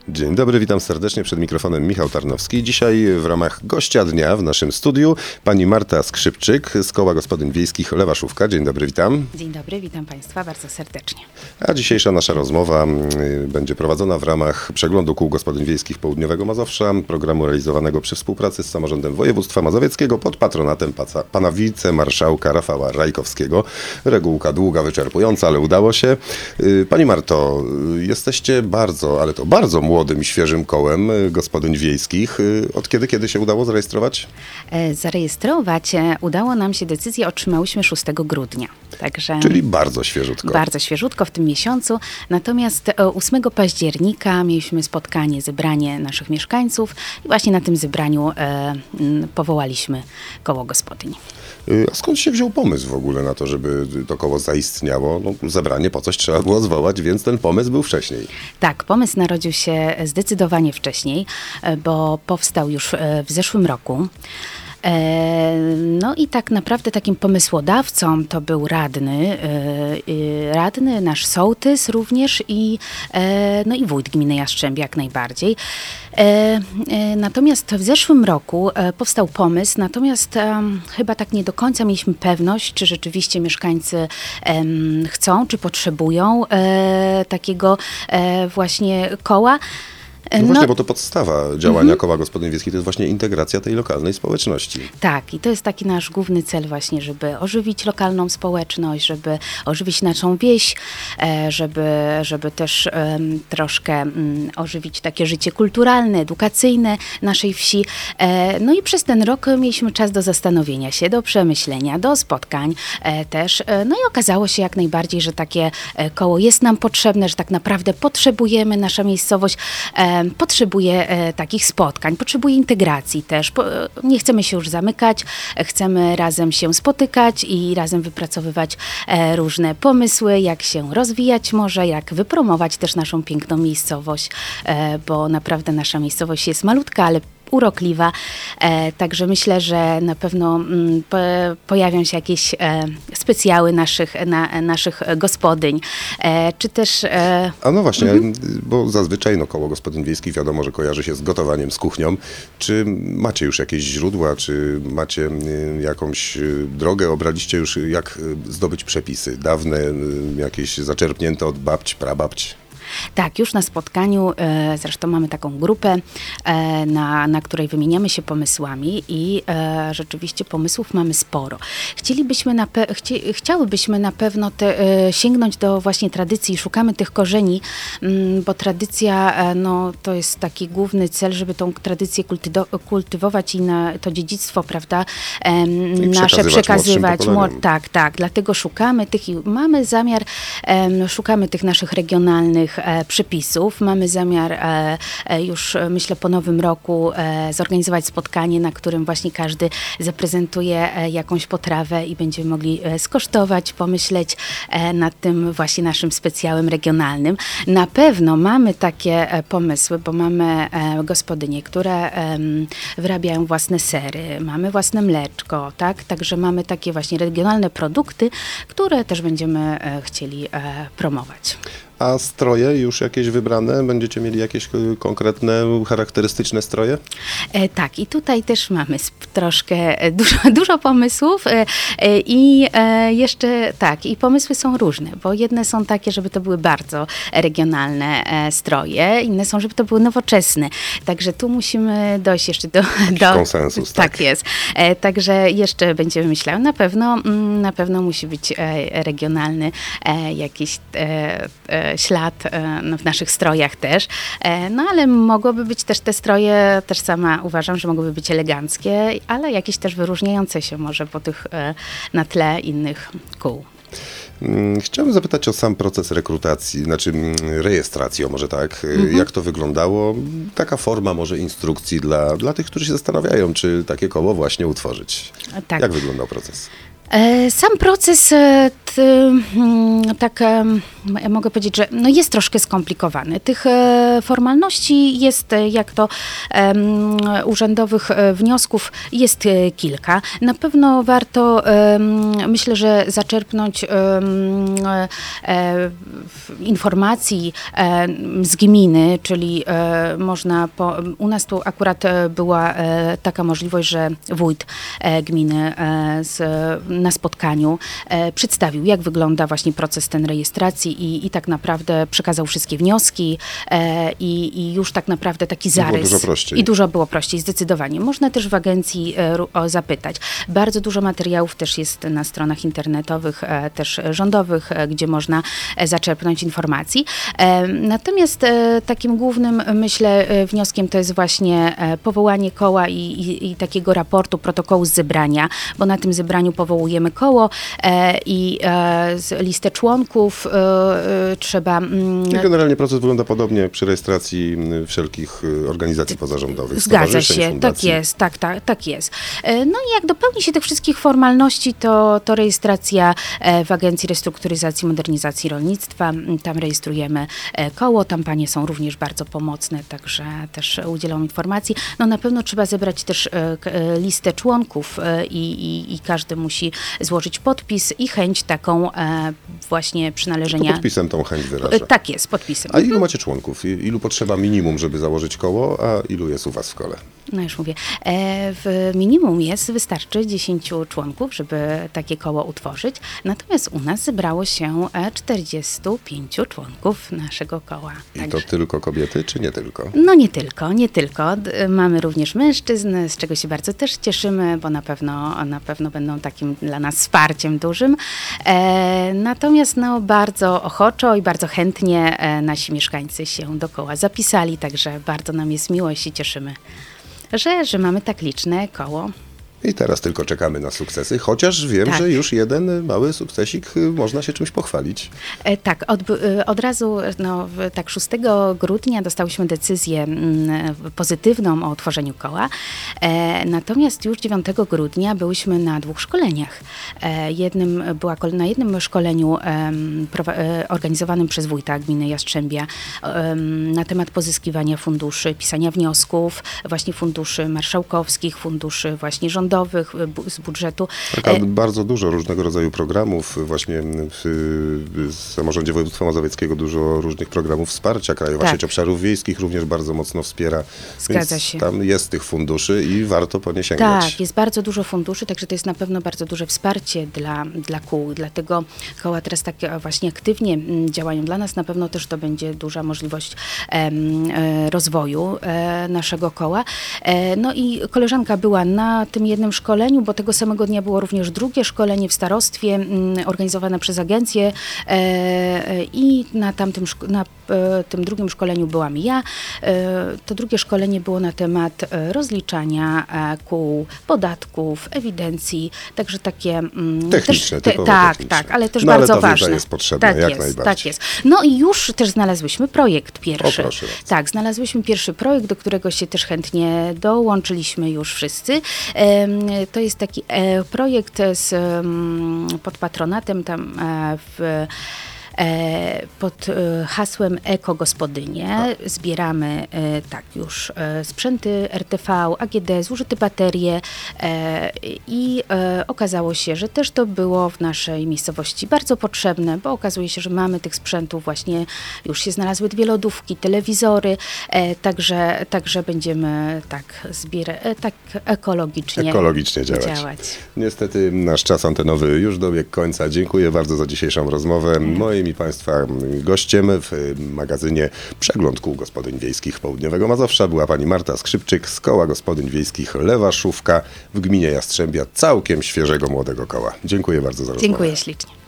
Dzień dobry, witam serdecznie przed mikrofonem Michał Tarnowski. Dzisiaj w ramach gościa dnia w naszym studiu pani Marta Skrzypczyk z Koła Gospodyń Wiejskich Lewaszówka. Dzień dobry, witam. Dzień dobry, witam Państwa bardzo serdecznie. A dzisiejsza nasza rozmowa będzie prowadzona w ramach przeglądu kół gospodyń wiejskich Południowego Mazowsza, programu realizowanego przy współpracy z samorządem województwa mazowieckiego pod patronatem pana wicemarszałka Rafała Rajkowskiego. Regułka długa, wyczerpująca, ale udało się. Pani Marto, jesteście bardzo młodym i świeżym kołem gospodyń wiejskich. Od kiedy się udało zarejestrować? Zarejestrować udało nam się, decyzję otrzymałyśmy 6 grudnia. Także Czyli bardzo świeżutko. Bardzo świeżutko w tym miesiącu. Natomiast 8 października mieliśmy spotkanie, zebranie naszych mieszkańców i właśnie na tym zebraniu powołaliśmy koło gospodyń. A skąd się wziął pomysł w ogóle na to, żeby to koło zaistniało? No, zebranie po coś trzeba było zwołać, więc ten pomysł był wcześniej. Tak, pomysł narodził się zdecydowanie wcześniej, bo powstał już w zeszłym roku. No i tak naprawdę takim pomysłodawcą to był radny, nasz sołtys również i wójt gminy Jastrzębie jak najbardziej. Natomiast w zeszłym roku powstał pomysł, natomiast chyba tak nie do końca mieliśmy pewność, czy rzeczywiście mieszkańcy chcą, czy potrzebują takiego właśnie koła. No właśnie, bo to podstawa działania Koła Gospodyń Wiejskich to jest właśnie integracja tej lokalnej społeczności. Tak, i to jest taki nasz główny cel właśnie, żeby ożywić lokalną społeczność, żeby ożywić naszą wieś, żeby też troszkę ożywić takie życie kulturalne, edukacyjne naszej wsi. No i przez ten rok mieliśmy czas do zastanowienia się, do przemyślenia, do spotkań też. No i okazało się jak najbardziej, że takie koło jest nam potrzebne, że tak naprawdę potrzebujemy, nasza miejscowość potrzebuje takich spotkań, potrzebuje integracji też. Nie chcemy się już zamykać, chcemy razem się spotykać i razem wypracowywać różne pomysły, jak się rozwijać może, jak wypromować też naszą piękną miejscowość, bo naprawdę nasza miejscowość jest malutka, ale urokliwa, także myślę, że na pewno pojawią się jakieś specjały naszych gospodyń, czy też... A no właśnie, bo zazwyczaj Koło Gospodyń Wiejskich wiadomo, że kojarzy się z gotowaniem, z kuchnią. Czy macie już jakieś źródła, czy macie jakąś drogę, obraliście już jak zdobyć przepisy dawne, jakieś zaczerpnięte od babci, prababci? Tak, już na spotkaniu, zresztą mamy taką grupę, na której wymieniamy się pomysłami i rzeczywiście pomysłów mamy sporo. Chciałybyśmy na pewno sięgnąć do właśnie tradycji, szukamy tych korzeni, bo tradycja to jest taki główny cel, żeby tą tradycję kultywować i to dziedzictwo, prawda, nasze przekazywać. Tak, dlatego szukamy tych i mamy zamiar, szukamy tych naszych regionalnych przepisów. Mamy zamiar już myślę po nowym roku zorganizować spotkanie, na którym właśnie każdy zaprezentuje jakąś potrawę i będziemy mogli skosztować, pomyśleć nad tym właśnie naszym specjałem regionalnym. Na pewno mamy takie pomysły, bo mamy gospodynie, które wyrabiają własne sery, mamy własne mleczko, tak? Także mamy takie właśnie regionalne produkty, które też będziemy chcieli promować. A stroje już jakieś wybrane? Będziecie mieli jakieś konkretne, charakterystyczne stroje? Tak, i tutaj też mamy troszkę dużo pomysłów i jeszcze tak, i pomysły są różne, bo jedne są takie, żeby to były bardzo regionalne stroje, inne są, żeby to były nowoczesne. Także tu musimy dojść jeszcze do konsensus. Tak jest. Także jeszcze będziemy myślały. Na pewno musi być regionalny jakiś ślad w naszych strojach też. No ale mogłoby być też te stroje, też sama uważam, że mogłyby być eleganckie, ale jakieś też wyróżniające się może na tle innych kół. Chciałem zapytać o sam proces rekrutacji, rejestracji, może tak. Jak to wyglądało? Taka forma może instrukcji dla tych, którzy się zastanawiają, czy takie koło właśnie utworzyć. Tak. Jak wyglądał proces? Sam proces, tak mogę powiedzieć, że no jest troszkę skomplikowany. Tych formalności jest, jak to urzędowych wniosków jest kilka. Na pewno warto, myślę, że zaczerpnąć informacji z gminy, czyli można, u nas tu akurat była taka możliwość, że wójt gminy na spotkaniu przedstawił, jak wygląda właśnie proces ten rejestracji i tak naprawdę przekazał wszystkie wnioski i już tak naprawdę taki zarys. Było dużo prościej. I dużo było prościej, zdecydowanie. Można też w agencji zapytać. Bardzo dużo materiałów też jest na stronach internetowych, też rządowych, gdzie można zaczerpnąć informacji. Natomiast takim głównym, myślę, wnioskiem to jest właśnie powołanie koła i takiego raportu, protokołu z zebrania, bo na tym zebraniu powołujemy koło i listę członków trzeba... I generalnie proces wygląda podobnie jak przy rejestracji wszelkich organizacji pozarządowych. Zgadza stowarzyszeń, się, fundacji. tak jest, tak jest. No i jak dopełni się tych wszystkich formalności, to rejestracja w Agencji Restrukturyzacji i Modernizacji Rolnictwa. Tam rejestrujemy koło, tam panie są również bardzo pomocne, także też udzielą informacji. No na pewno trzeba zebrać też listę członków i każdy musi złożyć podpis i chęć taką właśnie przynależenia. To podpisem tą chęć wyraża. Tak jest, podpisem. A ilu macie członków? Ilu potrzeba minimum, żeby założyć koło, a ilu jest u was w kole? No już mówię, w minimum wystarczy 10 członków, żeby takie koło utworzyć, natomiast u nas zebrało się 45 członków naszego koła. I to tylko kobiety, czy nie tylko? No nie tylko. Mamy również mężczyzn, z czego się bardzo też cieszymy, bo na pewno będą takim dla nas wsparciem dużym. Natomiast no, bardzo ochoczo i bardzo chętnie nasi mieszkańcy się do koła zapisali, także bardzo nam jest miło i się cieszymy, że mamy tak liczne koło. I teraz tylko czekamy na sukcesy, chociaż wiem, Tak. że już jeden mały sukcesik można się czymś pochwalić. Tak, od razu, no, tak 6 grudnia dostałyśmy decyzję pozytywną o utworzeniu koła, natomiast już 9 grudnia byłyśmy na 2 szkoleniach. Na jednym szkoleniu organizowanym przez wójta gminy Jastrzębia na temat pozyskiwania funduszy, pisania wniosków, właśnie funduszy marszałkowskich, funduszy właśnie rządowych, z budżetu. Tak, ale bardzo dużo różnego rodzaju programów, właśnie w samorządzie województwa mazowieckiego dużo różnych programów wsparcia. Krajowa Tak. Sieć Obszarów Wiejskich również bardzo mocno wspiera. Zgadza Więc się. tam jest tych funduszy i warto po nie sięgać. Tak, jest bardzo dużo funduszy, także to jest na pewno bardzo duże wsparcie dla kół. Dlatego koła teraz tak właśnie aktywnie działają. Dla nas na pewno też to będzie duża możliwość rozwoju naszego koła. No i koleżanka była na tym jednym szkoleniu, bo tego samego dnia było również drugie szkolenie w starostwie organizowane przez agencję i na tym drugim szkoleniu byłam ja. To drugie szkolenie było na temat rozliczania kół, podatków, ewidencji, także takie Techniczne, typowo techniczne. Tak, ale też No, ale bardzo ta wiedza ważne. jest potrzebna, jak najbardziej. Tak jest. No i już też znalazłyśmy projekt pierwszy. O, proszę bardzo. Tak, znalazłyśmy pierwszy projekt, do którego się też chętnie dołączyliśmy już wszyscy. To jest taki projekt pod patronatem tam pod hasłem Ekogospodynie. Zbieramy tak już sprzęty RTV, AGD, zużyte baterie i okazało się, że też to było w naszej miejscowości bardzo potrzebne, bo okazuje się, że mamy tych sprzętów właśnie, już się znalazły 2 lodówki, telewizory, także będziemy tak ekologicznie działać. Niestety nasz czas antenowy już dobiegł końca. Dziękuję bardzo za dzisiejszą rozmowę. Moim i Państwa gościem w magazynie Przegląd Kół Gospodyń Wiejskich Południowego Mazowsza była pani Marta Skrzypczyk z Koła Gospodyń Wiejskich Lewaszówka w gminie Jastrzębia, całkiem świeżego młodego koła. Dziękuję bardzo za rozmowę. Dziękuję ślicznie.